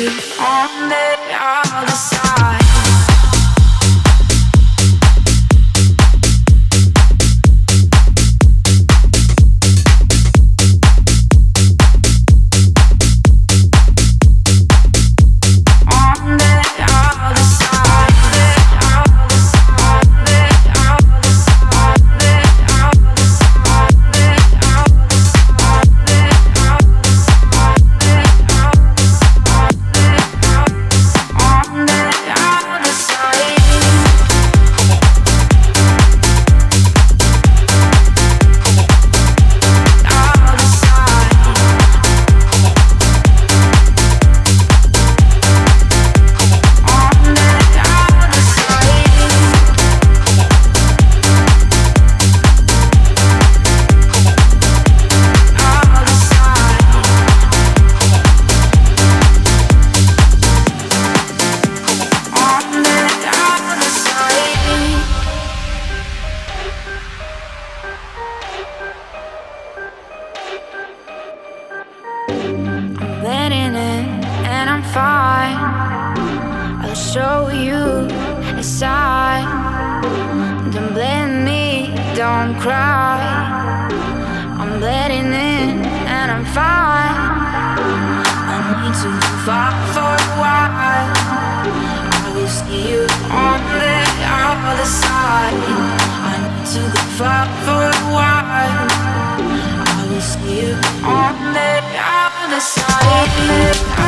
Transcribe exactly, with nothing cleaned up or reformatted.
you on the other side. Letting in and I'm fine. I'll show you a side. Don't blame me, don't cry. I'm letting in and I'm fine. I need to fall for a while. I will see you on the other side. I need to go far for a while. I will see you on the other side.